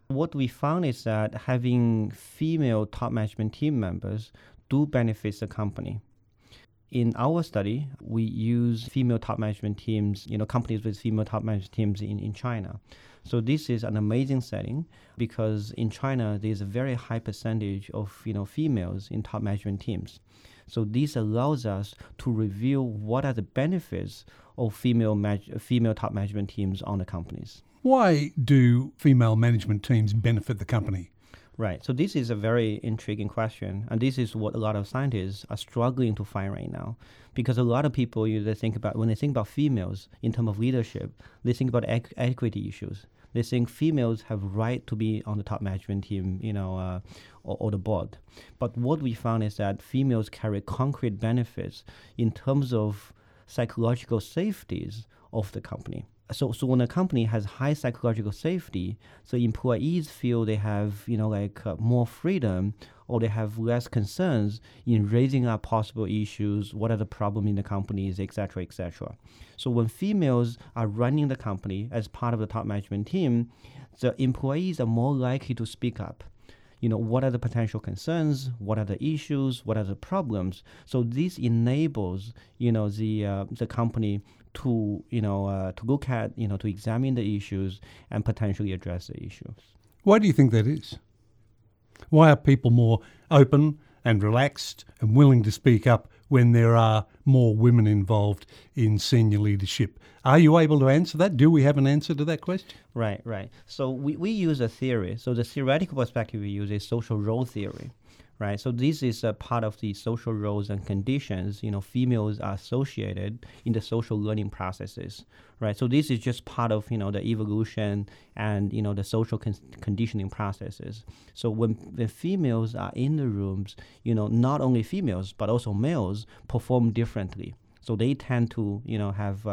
What we found is that having female top management team members do benefit the company. In our study, we use female top management teams, companies with female top management teams in China. So this is an amazing setting because in China, there's a very high percentage of, females in top management teams. So this allows us to reveal what are the benefits of female top management teams on the companies. Why do female management teams benefit the company? Right. So this is a very intriguing question, and this is what a lot of scientists are struggling to find right now, because a lot of people when they think about females in terms of leadership, they think about equity issues. They think females have right to be on the top management team, or the board. But what we found is that females carry concrete benefits in terms of psychological safeties of the company. So when a company has high psychological safety, so employees feel they have, more freedom, or they have less concerns in raising up possible issues, what are the problems in the companies, et cetera, et cetera. So when females are running the company as part of the top management team, the employees are more likely to speak up. What are the potential concerns? What are the issues? What are the problems? So this enables, the company to look at, to examine the issues and potentially address the issues. Why do you think that is? Why are people more open and relaxed and willing to speak up when there are more women involved in senior leadership? Are you able to answer that? Do we have an answer to that question? Right. So we use a theory. So the theoretical perspective we use is social role theory. Right, so this is a part of the social roles and conditions, females are associated in the social learning processes, right? So this is just part of, the evolution and, the social conditioning processes. So when the females are in the rooms, not only females, but also males perform differently. So they tend to, have,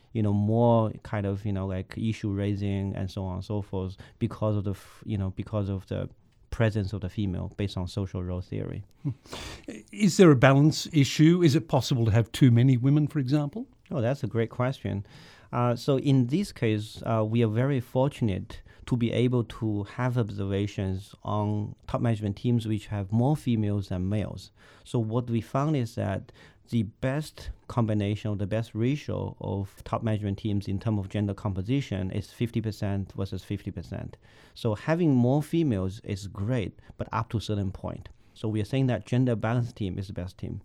more kind of, issue raising and so on and so forth because of the presence of the female based on social role theory. Is there a balance issue? Is it possible to have too many women, for example? Oh, that's a great question. So in this case, we are very fortunate to be able to have observations on top management teams which have more females than males. So what we found is that the best combination, the best ratio of top management teams in terms of gender composition is 50% versus 50%. So having more females is great, but up to a certain point. So we are saying that gender balanced team is the best team.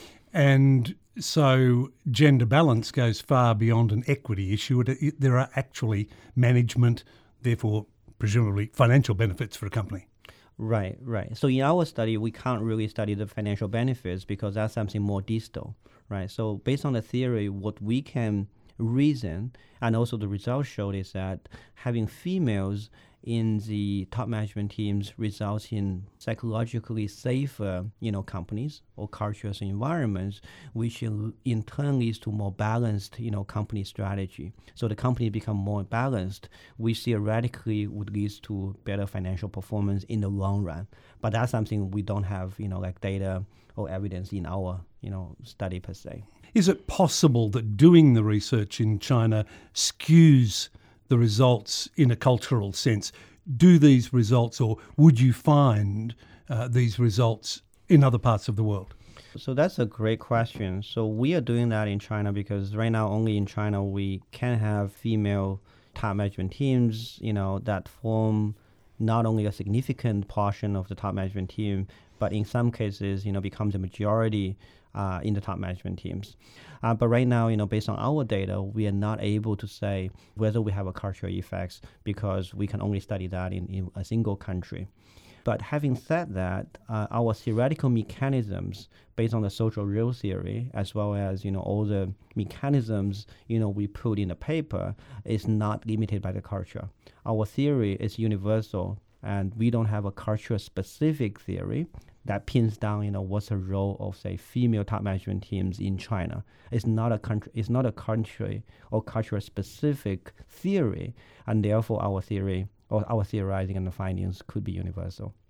And so gender balance goes far beyond an equity issue. There are actually management, therefore presumably financial benefits for a company. Right. So in our study, we can't really study the financial benefits because that's something more distal, right? So based on the theory, what we can reason, and also the results showed, is that having females in the top management teams results in psychologically safer, companies or cultures and environments, which in turn leads to more balanced, company strategy. So the company become more balanced, which theoretically would lead to better financial performance in the long run. But that's something we don't have, data or evidence in our, study per se. Is it possible that doing the research in China skews the results in a cultural sense? Do these results, or would you find these results in other parts of the world? So that's a great question. So we are doing that in China because right now only in China we can have female top management teams, that form not only a significant portion of the top management team, but in some cases, becomes a majority in the top management teams. But right now, based on our data, we are not able to say whether we have a cultural effects because we can only study that in a single country. But having said that, our theoretical mechanisms based on the social role theory, as well as all the mechanisms we put in the paper, is not limited by the culture. Our theory is universal, and we don't have a culture-specific theory that pins down, what's the role of, say, female top management teams in China. It's not a country or culture-specific theory, and therefore our theory or our theorizing and the findings could be universal.